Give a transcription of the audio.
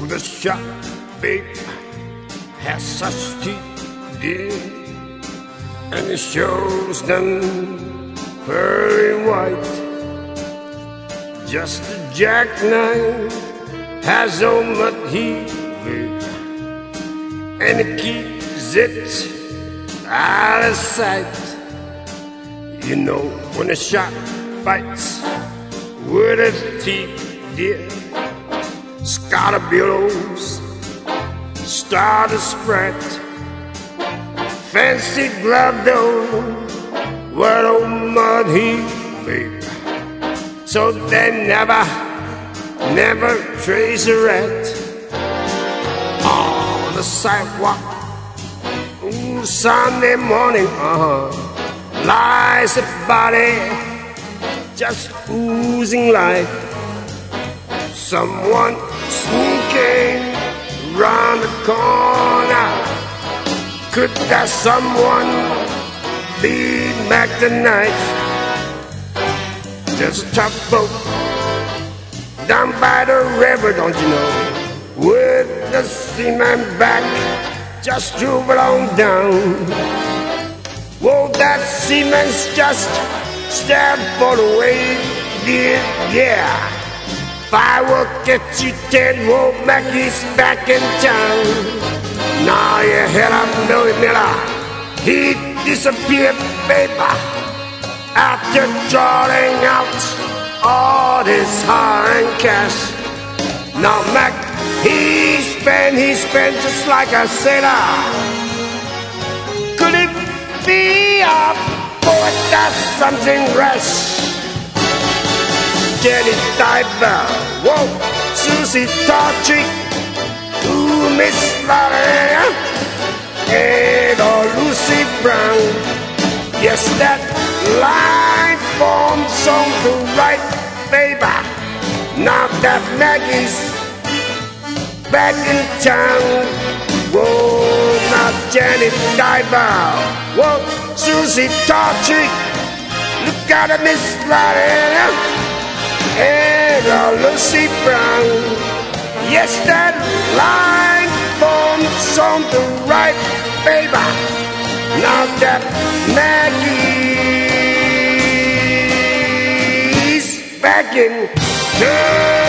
The shop, babe, has such teeth, dear, and it shows them pearly white. Just a jackknife has so much heat, babe, and it keeps it out of sight. You know, when a shark bites with its teeth, dear, scatter billows start to spread. Fancy glove though, what old mud heat, babe, so they never trace a rat. On the sidewalk, ooh, Sunday morning, lies a body just oozing life. Someone sneaking round the corner. Could that someone be back tonight? There's a tugboat down by the river, don't you know, with the seaman back just drove along down. Whoa, that seaman's just stared for the way, dear, yeah. Firework get you dead, whoa, Mackey's back in town. Now you head up Billy Miller, he disappeared, baby, after drawing out all his hard cash. Now Mac, he spent just like a sailor. Could it be a poet that's something rash? Jenny Diver, whoa, Susie Tawtree, ooh, Miss Lorena, and Lucy Brown. Yes, that line forms on the right, baby. Now that Maggie's back in town. Whoa, now Jenny Diver, whoa, Susie Tawtree, look out at Miss Lorena and Lucy Brown. Yes, that line forms on the right, baby. Now that Maggie's back in town.